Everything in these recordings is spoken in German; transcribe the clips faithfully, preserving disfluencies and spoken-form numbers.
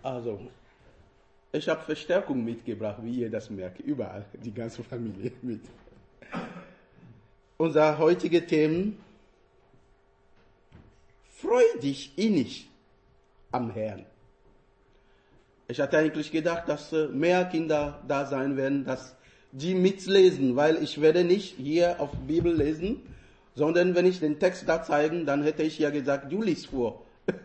Also, ich habe Verstärkung mitgebracht, wie ihr das merkt, überall, die ganze Familie mit. Unser heutiges Thema: Freu dich innig am Herrn. Ich hatte eigentlich gedacht, dass mehr Kinder da sein werden, dass die mitlesen, weil ich werde nicht hier auf Bibel lesen, sondern wenn ich den Text da zeigen, dann hätte ich ja gesagt, du liest vor.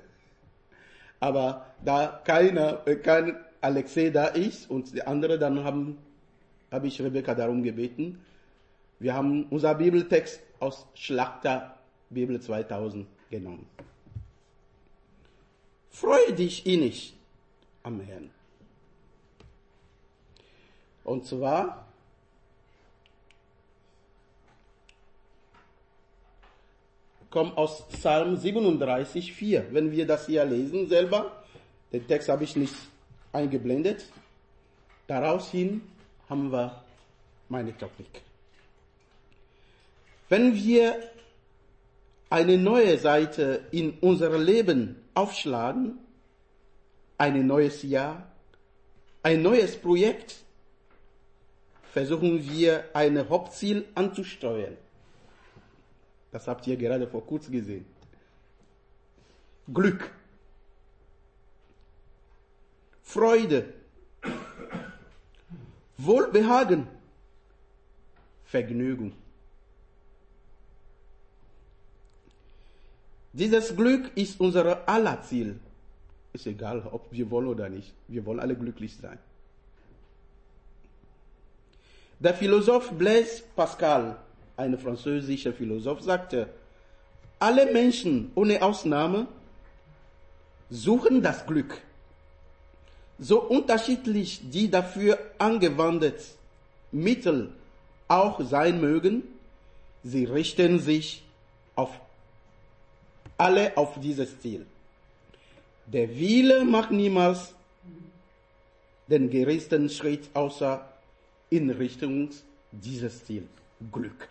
Aber da keiner, kein Alexei da ist und die andere, dann haben, habe ich Rebecca darum gebeten. Wir haben unser Bibeltext aus Schlachter Bibel zweitausend genommen. Freue dich innig am Herrn. Und zwar kommt aus Psalm siebenunddreißig, vier. Wenn wir das hier lesen selber, den Text habe ich nicht eingeblendet. Daraus hin haben wir meine Topik. Wenn wir eine neue Seite in unser Leben aufschlagen, ein neues Jahr, ein neues Projekt, versuchen wir ein Hauptziel anzusteuern. Das habt ihr gerade vor kurzem gesehen. Glück, Freude, Wohlbehagen, Vergnügen. Dieses Glück ist unser aller Ziel. Ist egal, ob wir wollen oder nicht. Wir wollen alle glücklich sein. Der Philosoph Blaise Pascal, ein französischer Philosoph, sagte, alle Menschen ohne Ausnahme suchen das Glück. So unterschiedlich die dafür angewandten Mittel auch sein mögen, sie richten sich auf alle auf dieses Ziel. Der Wille macht niemals den geringsten Schritt außer in Richtung dieses Ziel, Glück.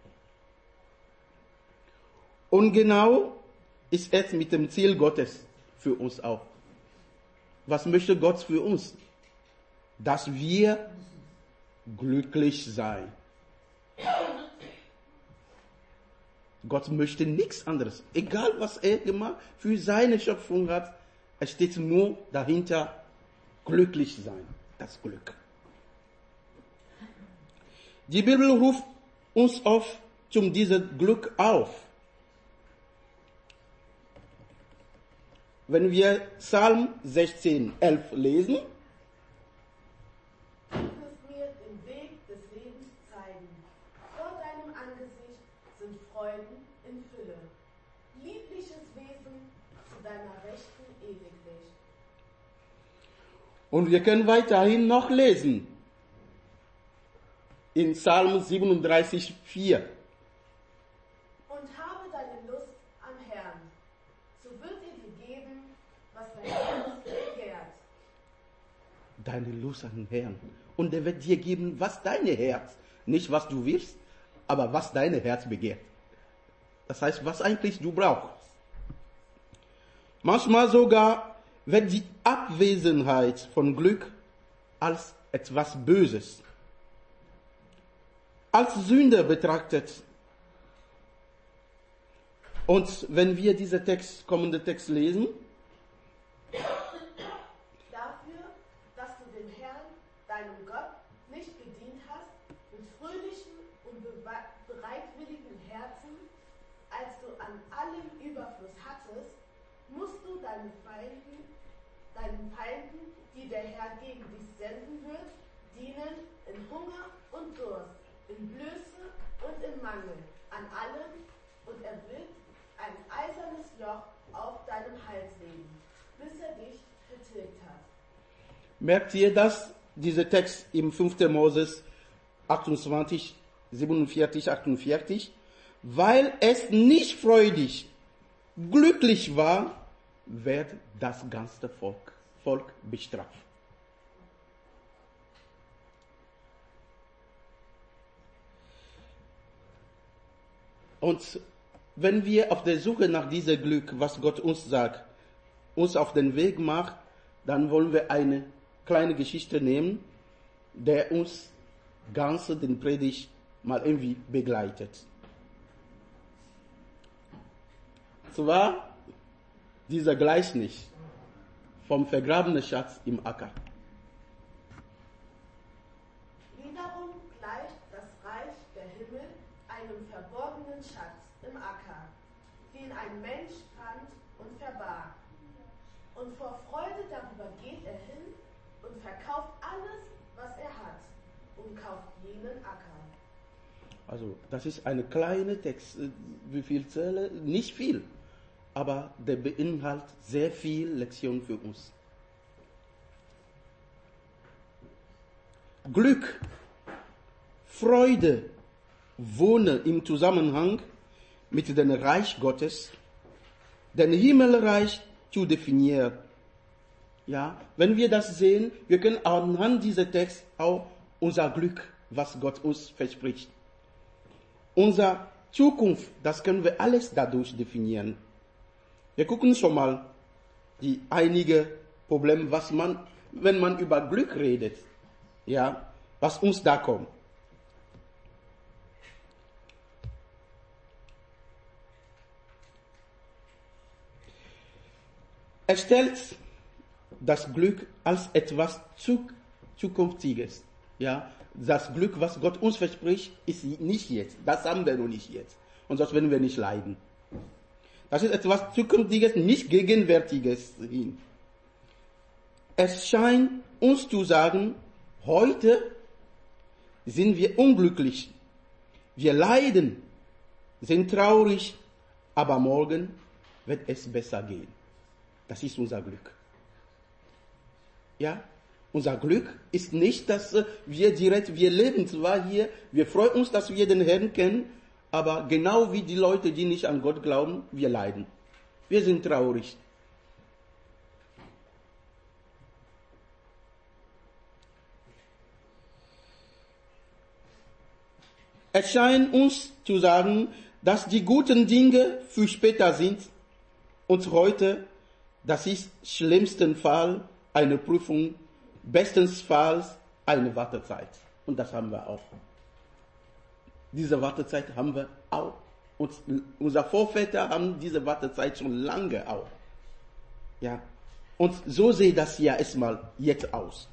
Und genau ist es mit dem Ziel Gottes für uns auch. Was möchte Gott für uns? Dass wir glücklich sein. Gott möchte nichts anderes. Egal was er gemacht für seine Schöpfung hat, es steht nur dahinter, glücklich sein. Das Glück. Die Bibel ruft uns auf zum diesem Glück auf. Wenn wir Psalm sechzehn, elf lesen, und wir können weiterhin noch lesen. In Psalm siebenunddreißig, vier. Und habe deine Lust am Herrn, so wird er dir geben, was dein Herz begehrt. Deine Lust am Herrn. Und er wird dir geben, was deine Herz, nicht was du willst, aber was deine Herz begehrt. Das heißt, was eigentlich du brauchst. Manchmal sogar wird die Abwesenheit von Glück als etwas Böses, als Sünde betrachtet. Und wenn wir diesen Text, kommenden Text lesen, dafür, dass du dem Herrn, deinem Gott, nicht gedient hast, mit fröhlichen und bereitwilligen Herzen, als du an allem Überfluss hattest, musst du deinen Feinden, deinen Feinden, die der Herr gegen dich senden wird, dienen in Hunger und Durst, in Blöße und in Mangel, an allem, und er wird ein eisernes Joch auf deinem Hals legen, bis er dich vertilgt hat. Merkt ihr das? Dieser Text im fünften Moses achtundzwanzig, siebenundvierzig, achtundvierzig. Weil es nicht freudig, glücklich war, wird das ganze Volk, Volk bestraft. Und wenn wir auf der Suche nach diesem Glück, was Gott uns sagt, uns auf den Weg macht, dann wollen wir eine kleine Geschichte nehmen, der uns ganze den Predigt mal irgendwie begleitet. Zwar dieser Gleichnis vom vergrabenen Schatz im Acker. Wiederum gleicht das Reich der Himmel einem verborgenen Schatz im Acker, den ein Mensch fand und verbarg. Und vor Freude darüber geht er hin und verkauft alles, was er hat, und kauft jenen Acker. Also das ist eine kleine Text, wie viel Zelle? Nicht viel, aber der beinhaltet sehr viel Lektion für uns. Glück, Freude wohnen im Zusammenhang mit dem Reich Gottes, den Himmelreich zu definieren. Ja, wenn wir das sehen, wir können anhand dieser Text auch unser Glück, was Gott uns verspricht, unsere Zukunft, das können wir alles dadurch definieren. Wir gucken schon mal die einige Probleme, was man, wenn man über Glück redet, ja, was uns da kommt. Er stellt das Glück als etwas Zukünftiges. Ja, das Glück, was Gott uns verspricht, ist nicht jetzt. Das haben wir noch nicht jetzt. Und sonst werden wir nicht leiden. Das ist etwas Zukünftiges, nicht Gegenwärtiges hin. Es scheint uns zu sagen, heute sind wir unglücklich. Wir leiden, sind traurig, aber morgen wird es besser gehen. Das ist unser Glück. Ja, unser Glück ist nicht, dass wir direkt, wir leben zwar hier, wir freuen uns, dass wir den Herrn kennen, aber genau wie die Leute, die nicht an Gott glauben, wir leiden. Wir sind traurig. Es scheint uns zu sagen, dass die guten Dinge für später sind und heute, das ist schlimmsten Fall eine Prüfung, bestensfalls eine Wartezeit. Und das haben wir auch. Diese Wartezeit haben wir auch. Und unsere Vorväter haben diese Wartezeit schon lange auch. Ja. Und so sieht das ja erstmal jetzt aus.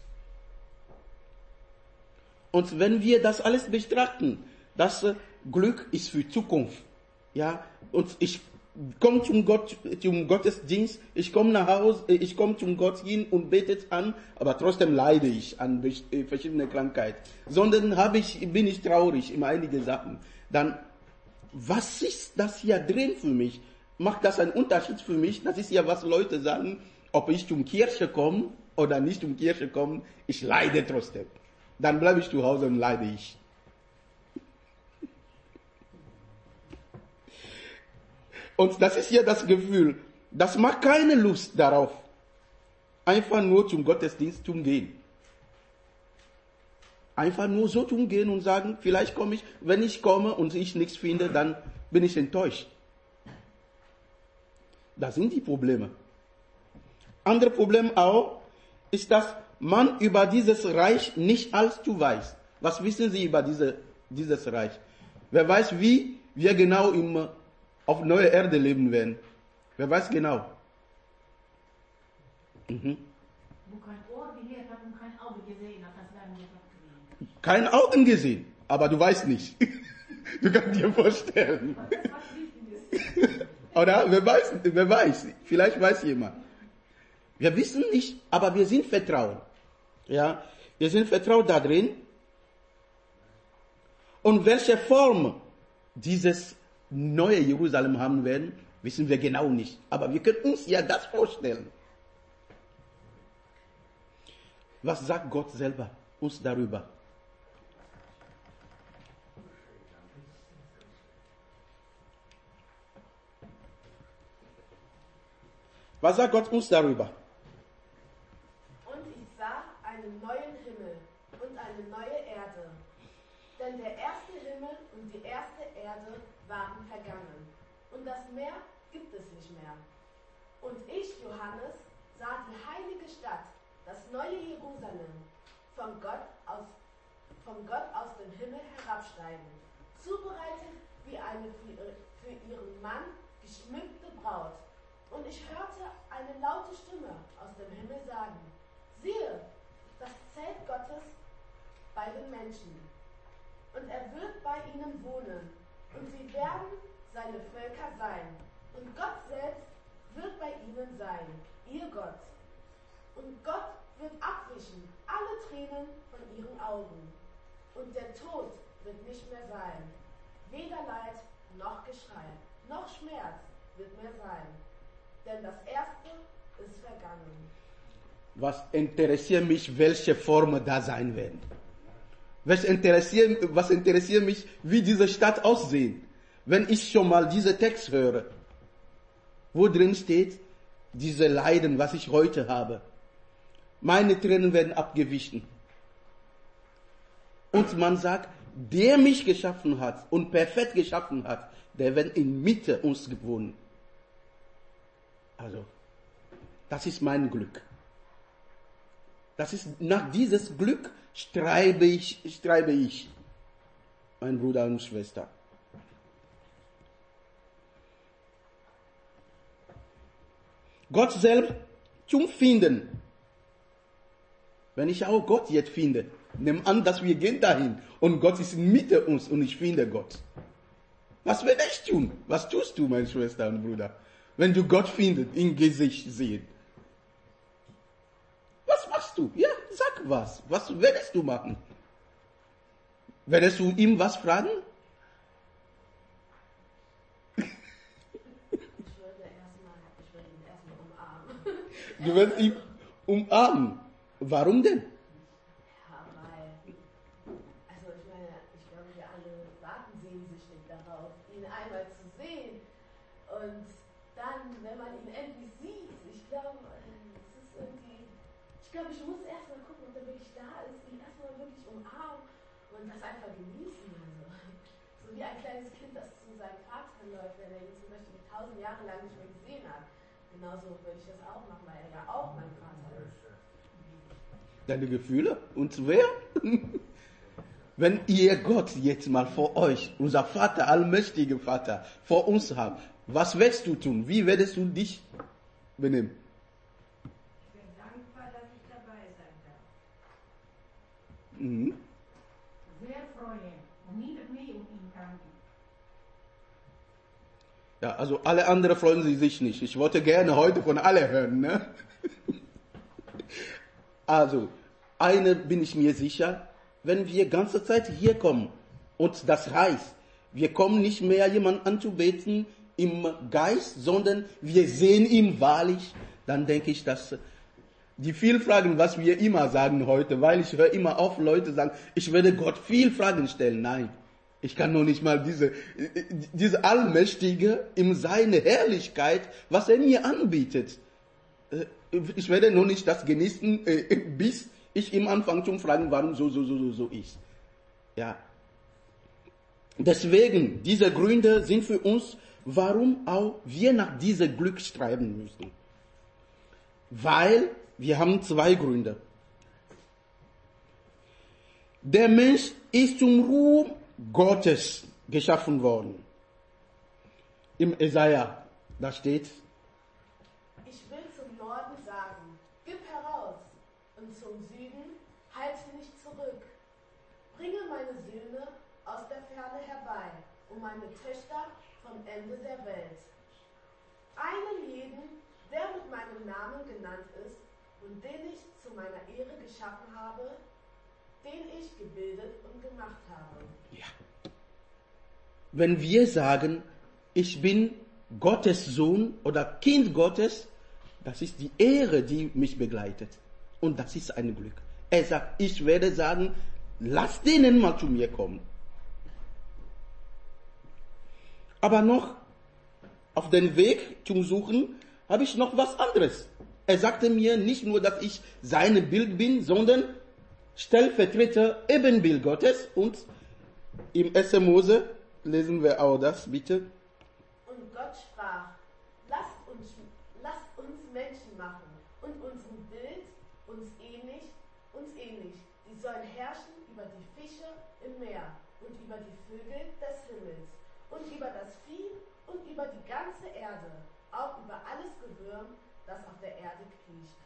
Und wenn wir das alles betrachten, das Glück ist für Zukunft. Ja. Und ich komme zum Gott, zum Gottesdienst, ich komme nach Hause, ich komme zum Gott hin und betet an, aber trotzdem leide ich an verschiedene Krankheiten. Sondern habe ich, bin ich traurig in einige Sachen. Dann, was ist das hier drin für mich? Macht das einen Unterschied für mich? Das ist ja, was Leute sagen, ob ich zum Kirche komme oder nicht zum Kirche komme, ich leide trotzdem. Dann bleibe ich zu Hause und leide ich. Und das ist ja das Gefühl, das macht keine Lust darauf, einfach nur zum Gottesdienst zu gehen. Einfach nur so zu gehen und sagen, vielleicht komme ich, wenn ich komme und ich nichts finde, dann bin ich enttäuscht. Das sind die Probleme. Andere Problem auch ist, dass man über dieses Reich nicht allzu weiß. Was wissen Sie über diese, dieses Reich? Wer weiß, wie wir genau im auf neuer Erde leben werden. Wer weiß genau? Mhm. Wo kein Ohr gehört hat und kein Auge gesehen hat, das werden wir doch sehen. Kein Augen gesehen, aber du weißt nicht. Du kannst dir vorstellen. Das was wichtig ist. Oder? Wer weiß, wer weiß? Vielleicht weiß jemand. Wir wissen nicht, aber wir sind vertraut. Ja, wir sind vertraut da drin. Und welche Form dieses neue Jerusalem haben werden, wissen wir genau nicht. Aber wir können uns ja das vorstellen. Was sagt Gott selber uns darüber? Was sagt Gott uns darüber? Und ich sah einen neuen Himmel und eine neue Erde. Denn der erste Himmel und die erste Erde waren vergangen. Und das Meer gibt es nicht mehr. Und ich, Johannes, sah die heilige Stadt, das neue Jerusalem, von Gott aus, von Gott aus dem Himmel herabsteigen, zubereitet wie eine für, für ihren Mann geschmückte Braut. Und ich hörte eine laute Stimme aus dem Himmel sagen, siehe, das Zelt Gottes bei den Menschen. Und er wird bei ihnen wohnen, und sie werden seine Völker sein. Und Gott selbst wird bei ihnen sein, ihr Gott. Und Gott wird abwischen alle Tränen von ihren Augen. Und der Tod wird nicht mehr sein. Weder Leid noch Geschrei, noch Schmerz wird mehr sein. Denn das Erste ist vergangen. Was interessiert mich, welche Formen da sein werden? Was interessiert, was interessiert mich, wie diese Stadt aussehen? Wenn ich schon mal diesen Text höre, wo drin steht, diese Leiden, was ich heute habe. Meine Tränen werden abgewichen. Und man sagt, der mich geschaffen hat und perfekt geschaffen hat, der wird in Mitte uns wohnen. Also, das ist mein Glück. Das ist, nach dieses Glück streibe ich, streibe ich, mein Bruder und Schwester. Gott selbst zum Finden. Wenn ich auch Gott jetzt finde, nimm an, dass wir gehen dahin und Gott ist in Mitte uns und ich finde Gott. Was werde ich tun? Was tust du, meine Schwester und Bruder, wenn du Gott findest, im Gesicht sehen? Was machst du? Ja, sag was. Was werdest du machen? Werdest du ihm was fragen? Ich würde erstmal, ich würde ihn erstmal umarmen. Du wirst ihn umarmen. Warum denn? Ja, weil, also ich meine, ich glaube, wir alle warten sehnsüchtig darauf, ihn einmal zu sehen. Und dann, wenn man ihn endlich sieht, ich glaube, es ist irgendwie, ich glaube, ich muss erstmal gucken, ob er wirklich da ist, ihn erstmal wirklich umarmen und das einfach genießen. Also. So wie ein kleines Kind, das zu seinem Vater läuft, wenn er ihn zum Beispiel tausend Jahre lang nicht mehr gesehen hat. Genauso würde ich das auch machen, weil er ja auch mein Vater ist. Deine Gefühle? Und wer? Wenn ihr Gott jetzt mal vor euch, unser Vater, allmächtiger Vater, vor uns habt, was wirst du tun? Wie würdest du dich benehmen? Ich bin dankbar, dass ich dabei sein darf. Mhm. Sehr freuen und nicht mehr um ihn danken. Ja, also alle anderen freuen sie sich nicht. Ich wollte gerne heute von alle hören, ne? Also, eine bin ich mir sicher, wenn wir ganze Zeit hier kommen und das heißt, wir kommen nicht mehr jemanden anzubeten im Geist, sondern wir sehen ihn wahrlich, dann denke ich, dass die vielen Fragen, was wir immer sagen heute, weil ich höre immer auf Leute sagen, ich werde Gott viel Fragen stellen. Nein, ich kann noch nicht mal diese, diese Allmächtige in seine Herrlichkeit, was er mir anbietet. Ich werde noch nicht das genießen, bis ich ihm anfange zu fragen, warum so, so, so, so, so ist. Ja. Deswegen, diese Gründe sind für uns, warum auch wir nach diesem Glück streben müssen. Weil wir haben zwei Gründe. Der Mensch ist zum Ruhm Gottes geschaffen worden. Im Jesaja, da steht, Ich will zum Norden sagen, gib heraus, und zum Süden, halte nicht zurück. Bringe meine Söhne aus der Ferne herbei, und meine Töchter vom Ende der Welt. Einen jeden, der mit meinem Namen genannt ist und den ich zu meiner Ehre geschaffen habe, den ich gebildet und gemacht habe. ja. Wenn wir sagen, ich bin Gottes Sohn oder Kind Gottes, das ist die Ehre, die mich begleitet. Und das ist ein Glück. Er sagt, ich werde sagen, lass denen mal zu mir kommen. Aber noch auf den Weg zum Suchen habe ich noch was anderes. Er sagte mir nicht nur, dass ich sein Bild bin, sondern Stellvertreter Ebenbild Gottes. Und im ersten Mose lesen wir auch das, bitte. Und Gott sprach, lasst uns, lasst uns Menschen machen und sollen herrschen über die Fische im Meer und über die Vögel des Himmels und über das Vieh und über die ganze Erde, auch über alles Gewürm, das auf der Erde kriecht.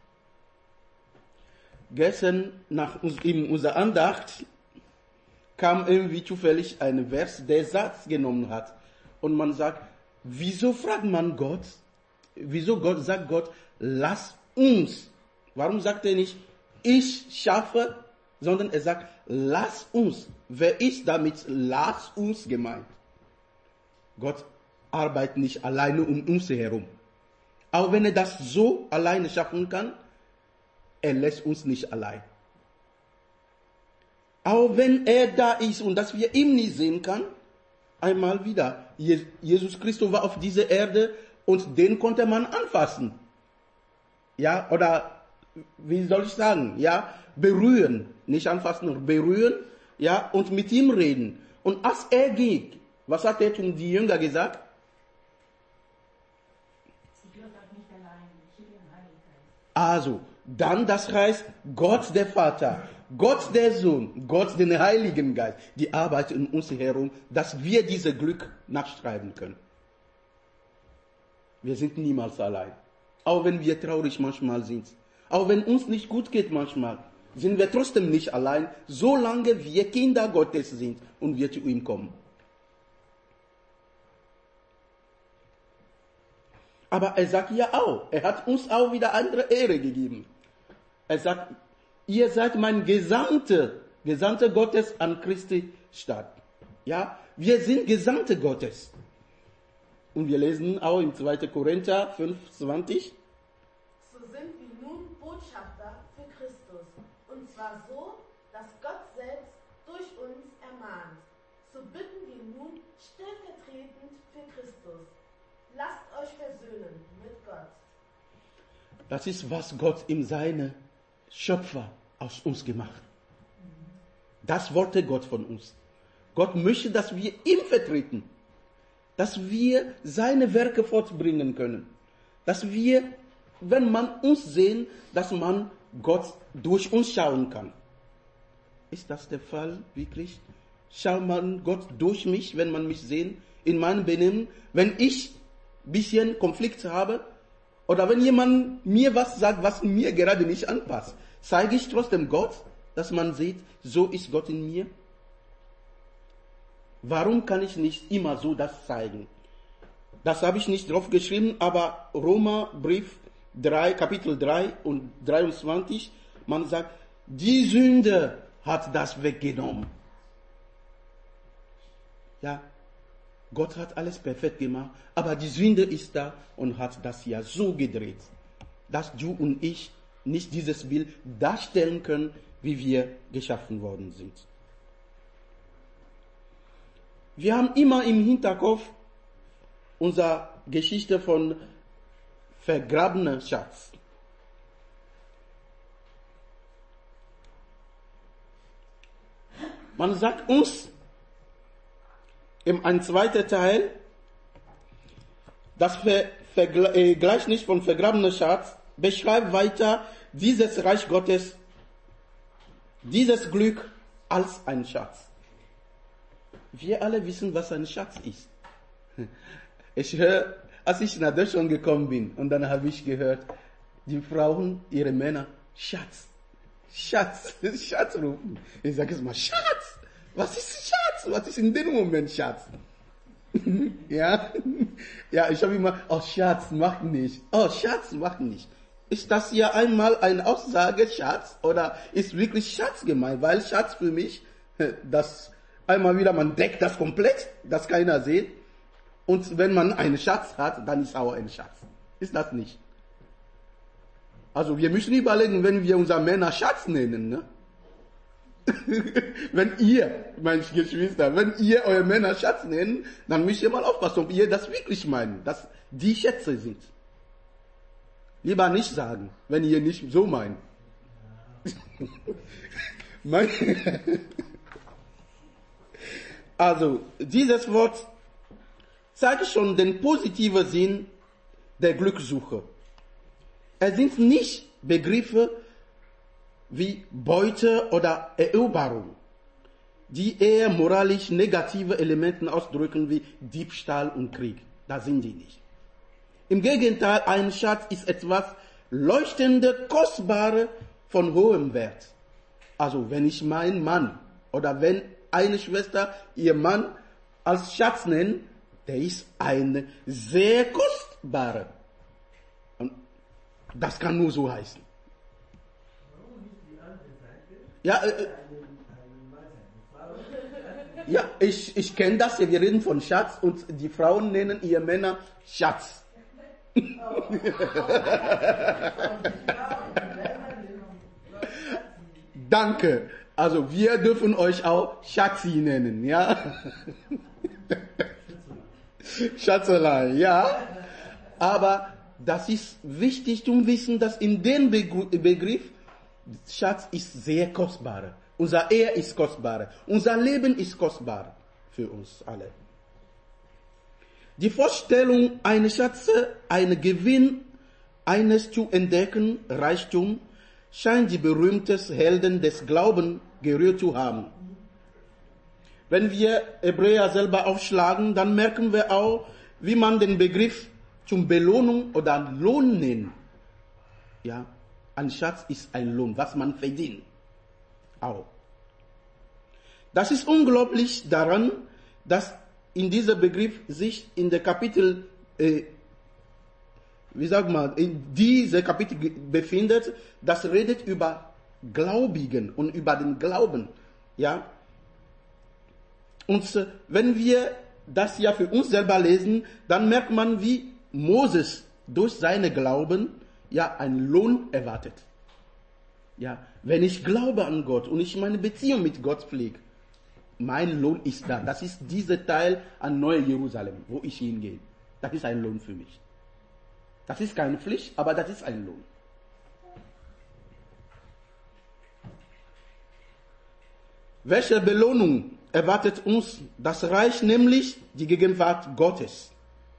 Gestern nach uns, in unserer Andacht kam irgendwie zufällig ein Vers, der Satz genommen hat. Und man sagt, wieso fragt man Gott, wieso Gott sagt Gott, lass uns. Warum sagt er nicht, ich schaffe, sondern er sagt, lass uns. Wer ist damit lass uns gemeint? Gott arbeitet nicht alleine um uns herum. Auch wenn er das so alleine schaffen kann, er lässt uns nicht allein. Auch wenn er da ist und dass wir ihn nicht sehen können, einmal wieder, Jesus Christus war auf dieser Erde und den konnte man anfassen. Ja, oder wie soll ich sagen, ja, berühren, nicht anfassen, sondern berühren, ja, und mit ihm reden. Und als er ging, was hat er zu die Jünger gesagt? Ich glaube auch nicht allein, ich schicke den Heiligen Geist. Also, dann das heißt, Gott der Vater, Gott der Sohn, Gott den Heiligen Geist, die arbeiten in uns herum, dass wir dieses Glück nachschreiben können. Wir sind niemals allein. Auch wenn wir traurig manchmal sind. Auch wenn uns nicht gut geht manchmal, sind wir trotzdem nicht allein, solange wir Kinder Gottes sind und wir zu ihm kommen. Aber er sagt ja auch, er hat uns auch wieder andere Ehre gegeben. Er sagt, ihr seid mein Gesandte, Gesandte Gottes an Christi Stadt. Ja, wir sind Gesandte Gottes. Und wir lesen auch im zweiten Korinther fünf, zwanzig. So sind wir nun Botschafter für Christus, und zwar so, dass Gott selbst durch uns ermahnt. So bitten wir nun stellvertretend für Christus. Lasst euch versöhnen mit Gott. Das ist, was Gott in seine Schöpfer aus uns gemacht. Das wollte Gott von uns. Gott möchte, dass wir ihn vertreten. Dass wir seine Werke fortbringen können. Dass wir, wenn man uns sehen, dass man Gott durch uns schauen kann. Ist das der Fall, wirklich? Schaut man Gott durch mich, wenn man mich sehen, in meinem Benehmen? Wenn ich ein bisschen Konflikt habe, oder wenn jemand mir was sagt, was mir gerade nicht anpasst, zeige ich trotzdem Gott, dass man sieht, so ist Gott in mir? Warum kann ich nicht immer so das zeigen? Das habe ich nicht drauf geschrieben, aber Römerbrief drei, Kapitel drei und dreiundzwanzig, man sagt, die Sünde hat das weggenommen. Ja, Gott hat alles perfekt gemacht, aber die Sünde ist da und hat das ja so gedreht, dass du und ich nicht dieses Bild darstellen können, wie wir geschaffen worden sind. Wir haben immer im Hinterkopf unsere Geschichte von vergrabenem Schatz. Man sagt uns im ein zweiter Teil, das Ver- Vergle- äh, Gleichnis von vergrabenem Schatz beschreibt weiter dieses Reich Gottes, dieses Glück als ein Schatz. Wir alle wissen, was ein Schatz ist. Ich höre, als ich nach Deutschland gekommen bin, und dann habe ich gehört, die Frauen, ihre Männer, Schatz, Schatz, Schatz rufen. Ich sage es mal, Schatz, was ist Schatz? Was ist in dem Moment Schatz? ja, ja, ich habe immer, oh Schatz, mach nicht, oh Schatz, mach nicht. Ist das hier einmal eine Aussage, Schatz, oder ist wirklich Schatz gemeint? Weil Schatz für mich, das einmal wieder, man deckt das komplett, dass keiner sieht. Und wenn man einen Schatz hat, dann ist auch ein Schatz. Ist das nicht? Also wir müssen überlegen, wenn wir unsere Männer Schatz nennen, ne? Wenn ihr, meine Geschwister, wenn ihr eure Männer Schatz nennt, dann müsst ihr mal aufpassen, ob ihr das wirklich meint, dass die Schätze sind. Lieber nicht sagen, wenn ihr nicht so meint. Also, dieses Wort zeigt schon den positiven Sinn der Glückssuche. Es sind nicht Begriffe, wie Beute oder Eroberung, die eher moralisch negative Elemente ausdrücken wie Diebstahl und Krieg. Da sind die nicht. Im Gegenteil, ein Schatz ist etwas leuchtende, kostbare, von hohem Wert. Also wenn ich meinen Mann oder wenn eine Schwester ihr Mann als Schatz nennt, der ist eine sehr kostbare. Und das kann nur so heißen. Ja, äh, ja ich, ich kenne das, wir reden von Schatz und die Frauen nennen ihre Männer Schatz. Danke. Also wir dürfen euch auch Schatzi nennen, ja? Schatzerei, ja? Aber das ist wichtig zu wissen, dass in dem Begriff Schatz ist sehr kostbar. Unser Ehe ist kostbar. Unser Leben ist kostbar für uns alle. Die Vorstellung, eine Schätze, einen Gewinn, eines zu entdecken, Reichtum, scheint die berühmtesten Helden des Glaubens gerührt zu haben. Wenn wir Hebräer selber aufschlagen, dann merken wir auch, wie man den Begriff zum Belohnung oder Lohn nennt. Ja, ein Schatz ist ein Lohn, was man verdient. Auch. Das ist unglaublich daran, dass in dieser Begriff sich in der Kapitel, äh, wie sagt man, in dieser Kapitel befindet, das redet über Gläubigen und über den Glauben, ja. Und äh, wenn wir das ja für uns selber lesen, dann merkt man, wie Moses durch seine Glauben ja einen Lohn erwartet. Ja, wenn ich glaube an Gott und ich meine Beziehung mit Gott pflege, mein Lohn ist da. Das ist dieser Teil an Neue Jerusalem, wo ich hingehe. Das ist ein Lohn für mich. Das ist keine Pflicht, aber das ist ein Lohn. Welche Belohnung erwartet uns das Reich, nämlich die Gegenwart Gottes?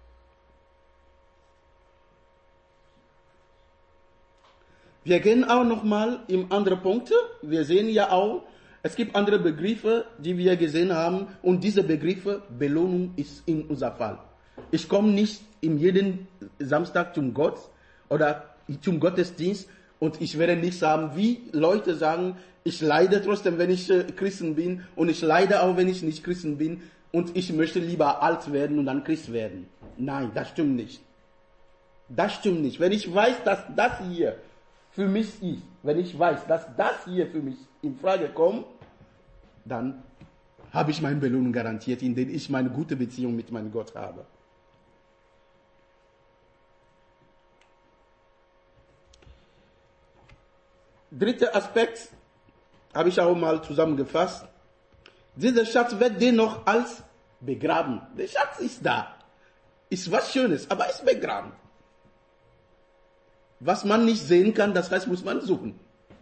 Wir gehen auch nochmal in andere Punkte. Wir sehen ja auch, es gibt andere Begriffe, die wir gesehen haben, und diese Begriffe, Belohnung ist in unser Fall. Ich komme nicht in jeden Samstag zum Gott oder zum Gottesdienst und ich werde nicht sagen, wie Leute sagen, ich leide trotzdem, wenn ich Christen bin, und ich leide auch, wenn ich nicht Christen bin, und ich möchte lieber alt werden und dann Christ werden. Nein, das stimmt nicht. Das stimmt nicht. Wenn ich weiß, dass das hier für mich ist, wenn ich weiß, dass das hier für mich in Frage kommt, dann habe ich meine Belohnung garantiert, indem ich meine gute Beziehung mit meinem Gott habe. Dritter Aspekt habe ich auch mal zusammengefasst. Dieser Schatz wird dennoch als begraben. Der Schatz ist da. Ist was Schönes, aber ist begraben. Was man nicht sehen kann, das heißt, muss man suchen.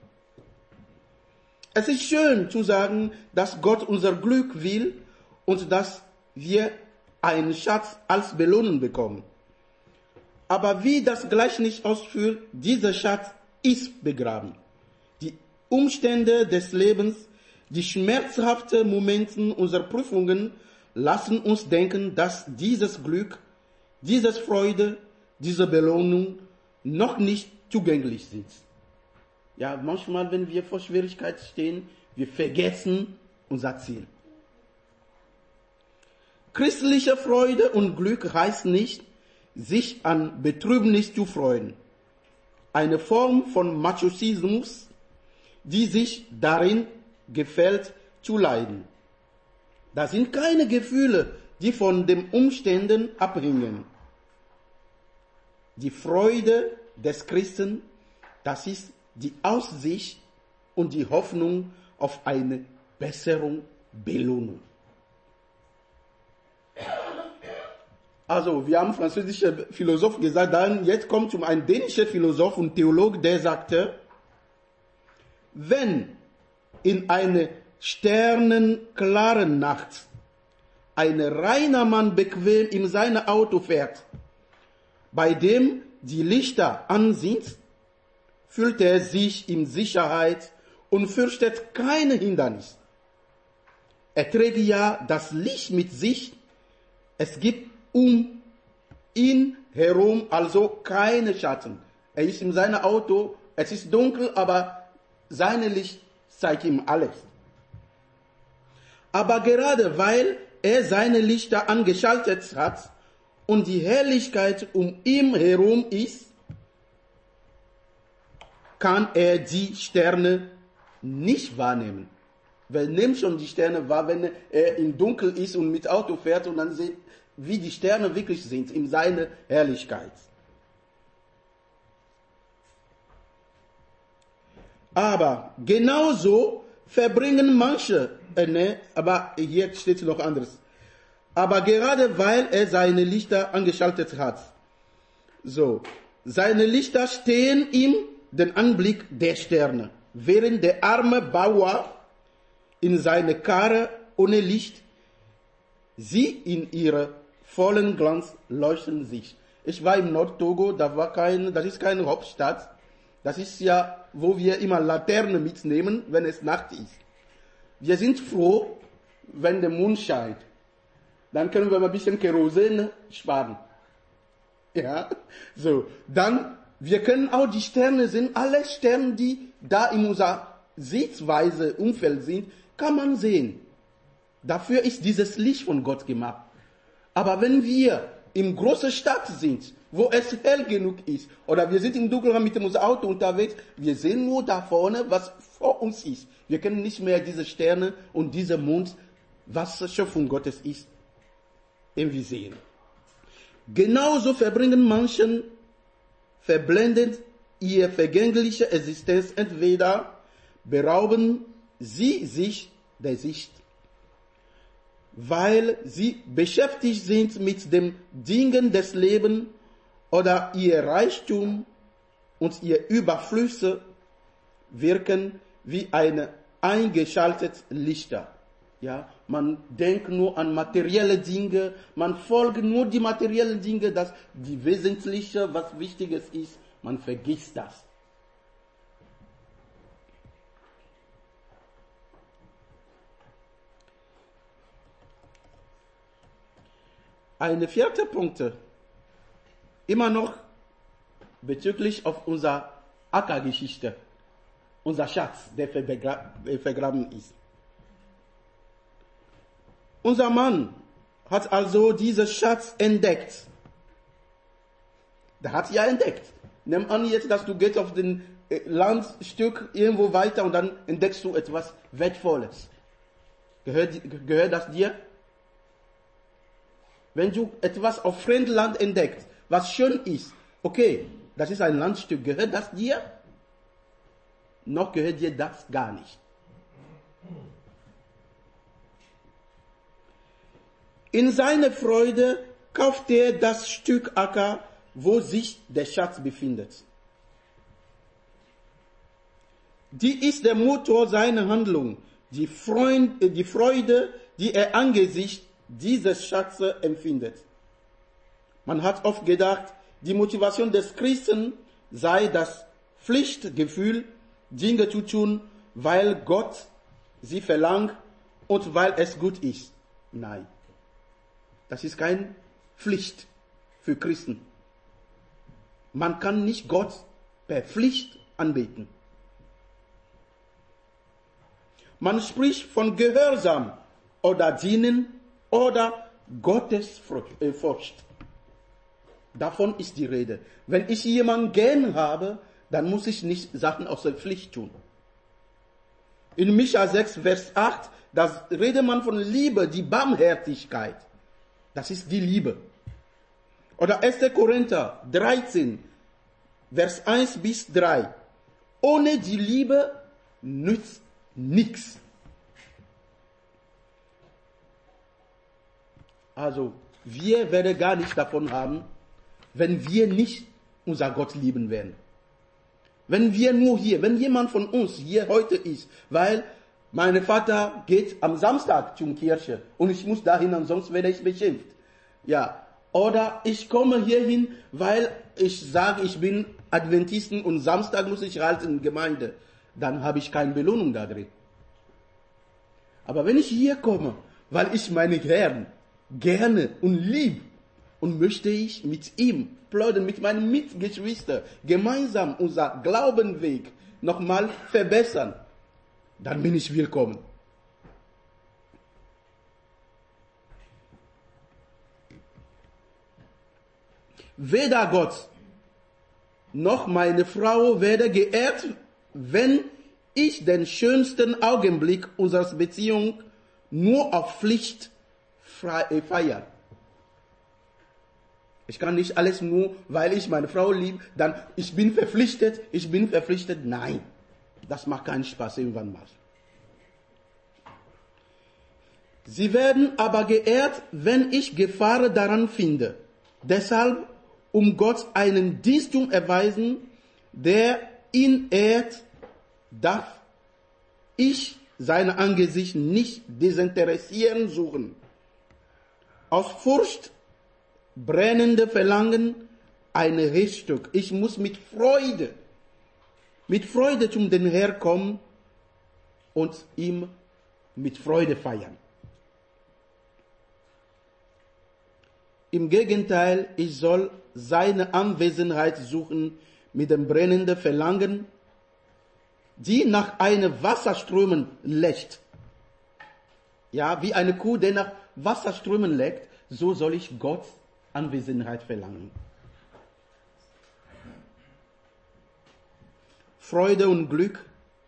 Es ist schön zu sagen, dass Gott unser Glück will und dass wir einen Schatz als Belohnung bekommen. Aber wie das Gleichnis ausführt, dieser Schatz ist begraben. Die Umstände des Lebens, die schmerzhaften Momente unserer Prüfungen lassen uns denken, dass dieses Glück, diese Freude, diese Belohnung noch nicht zugänglich sind. Ja, manchmal, wenn wir vor Schwierigkeiten stehen, wir vergessen unser Ziel. Christliche Freude und Glück heißt nicht, sich an Betrübnis zu freuen. Eine Form von Machismus, die sich darin gefällt, zu leiden. Das sind keine Gefühle, die von den Umständen abhängen. Die Freude des Christen, das ist die Aussicht und die Hoffnung auf eine bessere Belohnung. Also, wir haben französische Philosoph gesagt, dann jetzt kommt zum ein dänischer Philosoph und Theologe, der sagte, wenn in einer sternenklaren Nacht ein reiner Mann bequem in seinem Auto fährt, bei dem die Lichter an sind, fühlt er sich in Sicherheit und fürchtet keine Hindernis. Er trägt ja das Licht mit sich. Es gibt um ihn herum also keine Schatten. Er ist in seinem Auto, es ist dunkel, aber sein Licht zeigt ihm alles. Aber gerade weil er seine Lichter angeschaltet hat und die Helligkeit um ihn herum ist, kann er die Sterne nicht wahrnehmen. Wer nimmt schon die Sterne wahr, wenn er im Dunkel ist und mit Auto fährt und dann sieht, wie die Sterne wirklich sind, in seiner Herrlichkeit. Aber genauso verbringen manche, äh, ne, aber hier steht noch anderes. Aber gerade weil er seine Lichter angeschaltet hat, so, seine Lichter stehen ihm den Anblick der Sterne, während der arme Bauer in seine Karre ohne Licht, sie in ihre vollen Glanz leuchten sich. Ich war im Nordtogo, da war kein, das ist keine Hauptstadt. Das ist ja, wo wir immer Laterne mitnehmen, wenn es Nacht ist. Wir sind froh, wenn der Mond scheint. Dann können wir mal ein bisschen Kerosin sparen. Ja, so. Dann, wir können auch die Sterne sehen, alle Sterne, die da in unserer Sichtweise, Umfeld sind, kann man sehen. Dafür ist dieses Licht von Gott gemacht. Aber wenn wir in großer Stadt sind, wo es hell genug ist, oder wir sind im Dunkelraum mit unserem Auto unterwegs, wir sehen nur da vorne, was vor uns ist. Wir können nicht mehr diese Sterne und dieser Mond, was Schöpfung Gottes ist, irgendwie sehen. Genauso verbringen manchen verblendet ihre vergängliche Existenz, entweder berauben sie sich der Sicht, weil sie beschäftigt sind mit den Dingen des Lebens, oder ihr Reichtum und ihr Überflüsse wirken wie eine eingeschaltete Lichter. Ja, man denkt nur an materielle Dinge, man folgt nur die materiellen Dinge, dass die wesentliche, was Wichtiges ist, man vergisst das. Eine vierte Punkte, immer noch bezüglich auf unserer Ackergeschichte, unser Schatz, der vergraben ist. Unser Mann hat also diesen Schatz entdeckt. Der hat ja entdeckt. Nimm an jetzt, dass du gehst auf den Landstück irgendwo weiter und dann entdeckst du etwas Wertvolles. Gehört, gehört das dir? Wenn du etwas auf Fremdland entdeckst, was schön ist, okay, das ist ein Landstück, gehört das dir? Noch gehört dir das gar nicht. In seiner Freude kauft er das Stück Acker, wo sich der Schatz befindet. Die ist der Motor seiner Handlung, die, Freund, die Freude, die er angesichts dieses Schatzes empfindet. Man hat oft gedacht, die Motivation des Christen sei das Pflichtgefühl, Dinge zu tun, weil Gott sie verlangt und weil es gut ist. Nein, das ist keine Pflicht für Christen. Man kann nicht Gott per Pflicht anbeten. Man spricht von Gehorsam oder Dienen oder Gottesfurcht. Davon ist die Rede. Wenn ich jemanden gern habe, dann muss ich nicht Sachen aus der Pflicht tun. In Micha sechs, Vers acht, da redet man von Liebe, die Barmherzigkeit. Das ist die Liebe. Oder erster Korinther dreizehn, Vers eins bis drei. Ohne die Liebe nützt nichts. Also, wir werden gar nichts davon haben, wenn wir nicht unser Gott lieben werden. Wenn wir nur hier, wenn jemand von uns hier heute ist, weil mein Vater geht am Samstag zur Kirche und ich muss dahin, ansonsten werde ich beschimpft. Ja, oder ich komme hierhin, weil ich sage, ich bin Adventisten und Samstag muss ich halten in Gemeinde. dann habe ich keine Belohnung da drin. Aber wenn ich hier komme, weil ich meinen Herrn gerne und lieb und möchte ich mit ihm plaudern, mit meinen Mitgeschwistern, gemeinsam unser Glaubenweg nochmal verbessern, dann bin ich willkommen. Weder Gott noch meine Frau werde geehrt, wenn ich den schönsten Augenblick unserer Beziehung nur auf Pflicht feiere. Ich kann nicht alles nur, weil ich meine Frau liebe, dann ich bin verpflichtet, ich bin verpflichtet. Nein, das macht keinen Spaß irgendwann mal. Sie werden aber geehrt, wenn ich Gefahr daran finde. Deshalb, um Gott einen Dienstum erweisen, der ihn ehrt, darf ich sein Angesicht nicht desinteressieren suchen. Aus Furcht brennende Verlangen ein Reststück. Ich muss mit Freude, mit Freude zum den Herrn kommen und ihm mit Freude feiern. Im Gegenteil, ich soll seine Anwesenheit suchen mit dem brennenden Verlangen, die nach einem Wasserströmen leckt. Ja, wie eine Kuh, die nach Wasserströmen leckt, so soll ich Gottes Anwesenheit verlangen. Freude und Glück,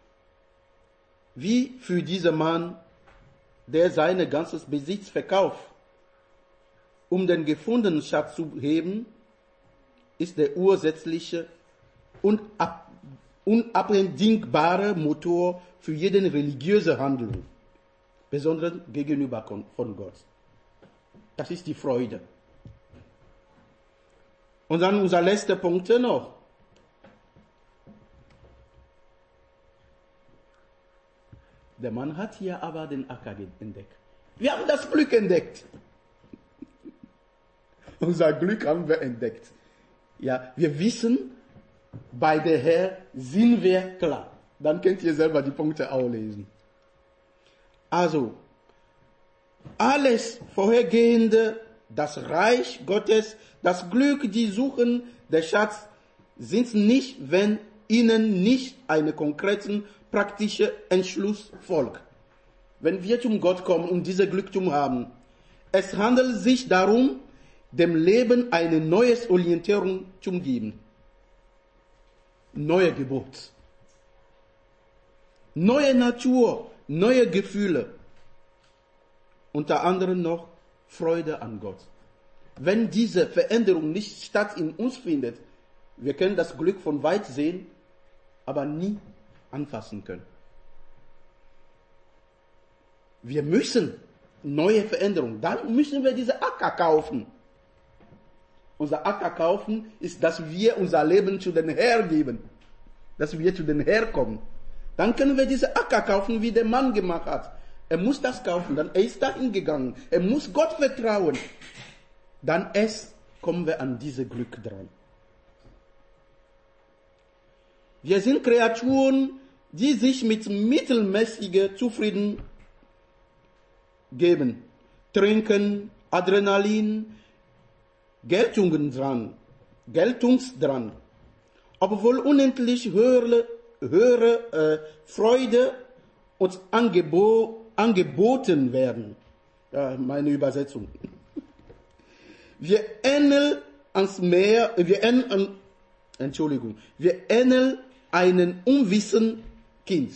wie für diesen Mann, der sein ganzes Besitz verkauft, um den gefundenen Schatz zu heben, ist der ursächliche und unabdingbare Motor für jede religiöse Handlung, besonders gegenüber von Gott. Das ist die Freude. Und dann unser letzter Punkt noch. Der Mann hat hier aber den Acker entdeckt. Wir haben das Glück entdeckt. Unser Glück haben wir entdeckt. Ja, wir wissen, bei der Herr sind wir klar. Dann könnt ihr selber die Punkte auch lesen. Also, alles Vorhergehende, das Reich Gottes, das Glück, die Suchen, der Schatz, sind nicht, wenn ihnen nicht einen konkreten, praktischen Entschluss folgt. Wenn wir zum Gott kommen und dieses Glück zu haben, es handelt sich darum, dem Leben eine neue Orientierung zu geben. Neue Geburt. Neue Natur, neue Gefühle. Unter anderem noch Freude an Gott. Wenn diese Veränderung nicht statt in uns findet, wir können das Glück von weit sehen, aber nie anfassen können. Wir müssen neue Veränderungen, dann müssen wir diese Acker kaufen. Unser Acker kaufen ist, dass wir unser Leben zu den Herrn geben. Dass wir zu den Herrn kommen. Dann können wir diese Acker kaufen, wie der Mann gemacht hat. Er muss das kaufen, dann er ist dahin gegangen. Er muss Gott vertrauen. Dann erst kommen wir an dieses Glück dran. Wir sind Kreaturen, die sich mit mittelmäßiger zufrieden geben. Trinken, Adrenalin, Geltungen dran, Geltungsdrang, obwohl unendlich höhere, höhere äh, Freude uns angebo, angeboten werden. Ja, meine Übersetzung. Wir ähneln ans Meer, wir ähneln, Entschuldigung, wir ähneln einen unwissenden Kind,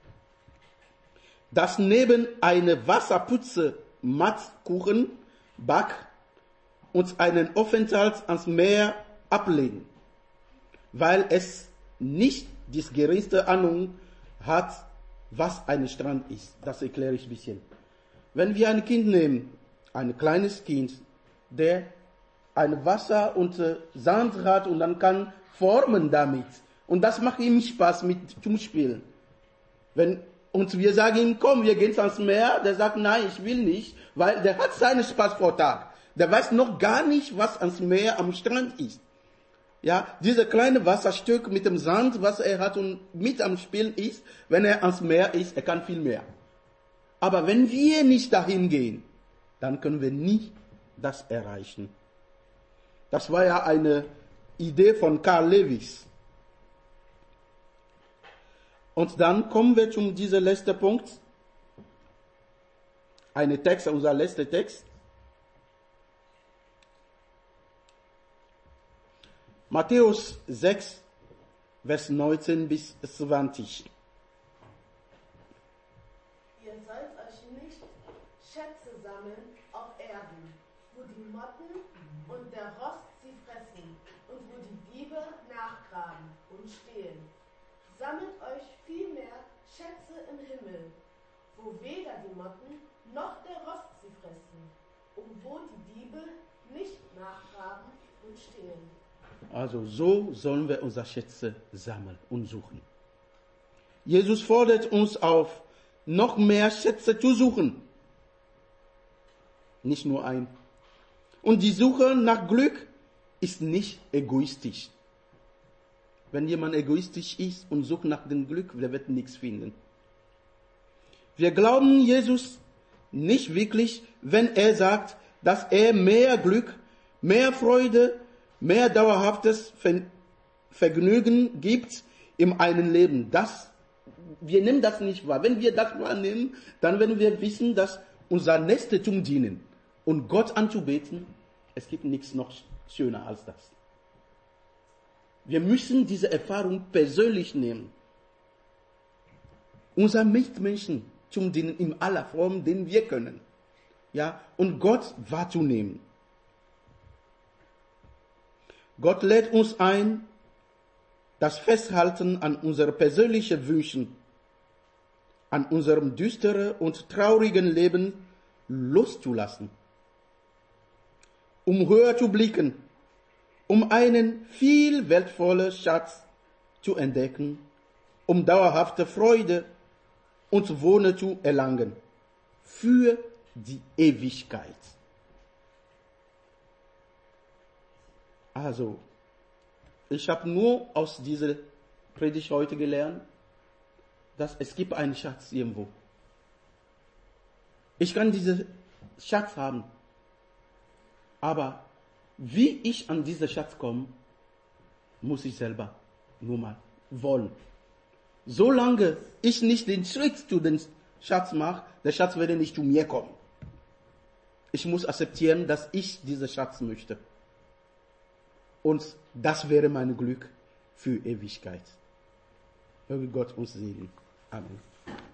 das neben einer Wasserputze Mattkuchen backt und einen Aufenthalt ans Meer ablegen, weil es nicht die geringste Ahnung hat, was ein Strand ist. Das erkläre ich ein bisschen. Wenn wir ein Kind nehmen, ein kleines Kind, der ein Wasser und Sand hat und dann kann formen damit. Und das macht ihm Spaß mit zum Spielen. Wenn, und wir sagen ihm, komm, wir gehen ans Meer, der sagt, nein, ich will nicht, weil der hat seinen Spaß vor Tag. Der weiß noch gar nicht, was ans Meer am Strand ist. Ja, diese kleine Wasserstück mit dem Sand, was er hat und mit am Spielen ist, wenn er ans Meer ist, er kann viel mehr. Aber wenn wir nicht dahin gehen, dann können wir nie das erreichen. Das war ja eine Idee von Carl Lewis. Und dann kommen wir zu diesem letzten Punkt. Ein Text, unser letzter Text. Matthäus sechs, Vers neunzehn bis zwanzig. Ihr sollt euch nicht Schätze sammeln auf Erden, wo die Motten und der Rost sie fressen und wo die Diebe nachgraben und stehlen. Sammelt euch vielmehr Schätze im Himmel, wo weder die Motten noch der Rost sie fressen und wo die Diebe nicht nachgraben und stehlen. Also so sollen wir unsere Schätze sammeln und suchen. Jesus fordert uns auf, noch mehr Schätze zu suchen. Nicht nur ein. Und die Suche nach Glück ist nicht egoistisch. Wenn jemand egoistisch ist und sucht nach dem Glück, der wird nichts finden. Wir glauben Jesus nicht wirklich, wenn er sagt, dass er mehr Glück, mehr Freude, mehr dauerhaftes Vergnügen gibt in einem Leben. Das, wir nehmen das nicht wahr. Wenn wir das wahrnehmen, dann werden wir wissen, dass unser Nächstentum dienen und Gott anzubeten, es gibt nichts noch schöner als das. Wir müssen diese Erfahrung persönlich nehmen. Unser Mitmenschen zum Dienen in aller Form, den wir können. Ja, und Gott wahrzunehmen. Gott lädt uns ein, das Festhalten an unseren persönlichen Wünschen, an unserem düsteren und traurigen Leben loszulassen, um höher zu blicken, um einen viel wertvollen Schatz zu entdecken, um dauerhafte Freude und Wohnen zu erlangen, für die Ewigkeit. Also, ich habe nur aus dieser Predigt heute gelernt, dass es gibt einen Schatz irgendwo. Ich kann diesen Schatz haben, aber wie ich an diesen Schatz komme, muss ich selber nur mal wollen. Solange ich nicht den Schritt zu dem Schatz mache, der Schatz werde nicht zu mir kommen. Ich muss akzeptieren, dass ich diesen Schatz möchte. Und das wäre mein Glück für Ewigkeit. Möge Gott uns segnen. Amen.